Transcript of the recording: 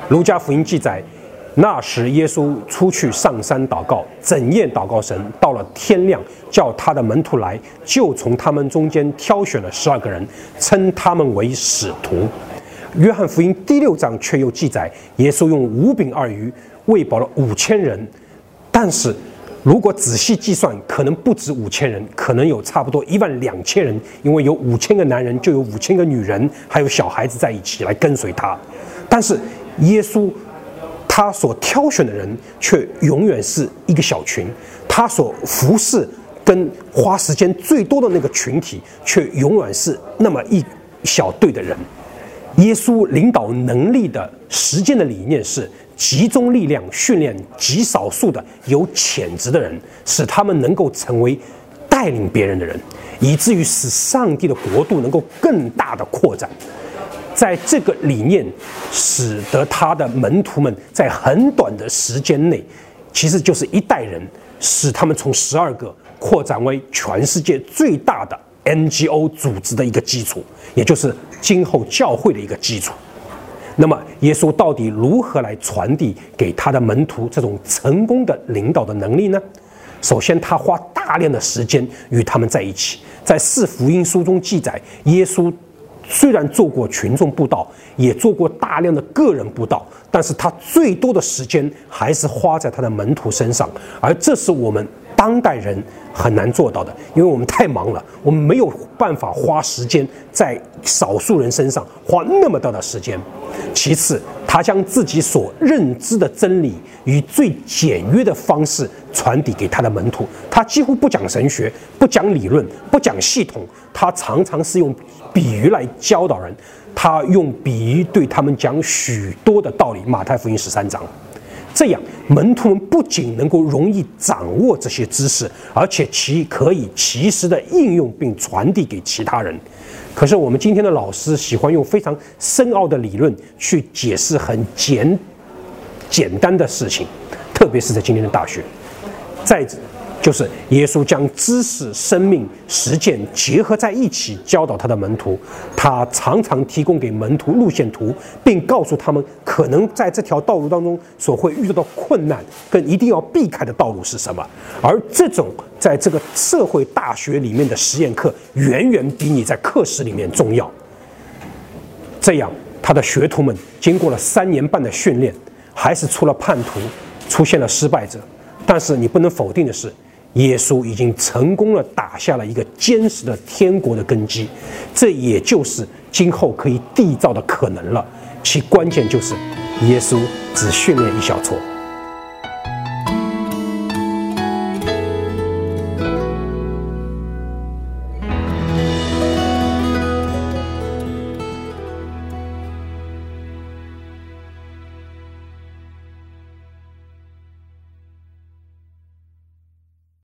路加福音记载，那时耶稣出去上山祷告，整夜祷告神，到了天亮，叫他的门徒来，就从他们中间挑选了12个人，称他们为使徒。约翰福音第6章却又记载，耶稣用5饼2鱼喂饱了5000人，但是如果仔细计算，可能不止5000人，可能有差不多12000人，因为有5000个男人，就有5000个女人，还有小孩子在一起来跟随他。但是耶稣他所挑选的人却永远是一个小群，他所服侍跟花时间最多的那个群体却永远是那么一小队的人。耶稣领导能力的实践的理念是集中力量训练极少数的有潜质的人，使他们能够成为带领别人的人，以至于使上帝的国度能够更大的扩展。在这个理念使得他的门徒们在很短的时间内，其实就是一代人，使他们从12个扩展为全世界最大的 NGO 组织的一个基础，也就是今后教会的一个基础。那么耶稣到底如何来传递给他的门徒这种成功的领导的能力呢？首先，他花大量的时间与他们在一起。在4福音书中记载，耶稣虽然做过群众布道，也做过大量的个人布道，但是他最多的时间还是花在他的门徒身上，而这是我们当代人很难做到的，因为我们太忙了，我们没有办法花时间在少数人身上花那么大的时间。其次，他将自己所认知的真理以最简约的方式传递给他的门徒。他几乎不讲神学，不讲理论，不讲系统，他常常是用比喻来教导人。他用比喻对他们讲许多的道理。马太福音13章。这样，门徒们不仅能够容易掌握这些知识，而且可以及时的应用并传递给其他人。可是我们今天的老师喜欢用非常深奥的理论去解释很简单的事情，特别是在今天的大学。再者，就是耶稣将知识、生命、实践结合在一起教导他的门徒。他常常提供给门徒路线图，并告诉他们可能在这条道路当中所会遇到的困难跟一定要避开的道路是什么。而这种在这个社会大学里面的实验课远远比你在课室里面重要。这样，他的学徒们经过了3年半的训练，还是出了叛徒，出现了失败者。但是你不能否定的是，耶稣已经成功地打下了一个坚实的天国的根基，这也就是今后可以缔造的可能了。其关键就是耶稣只训练一小撮。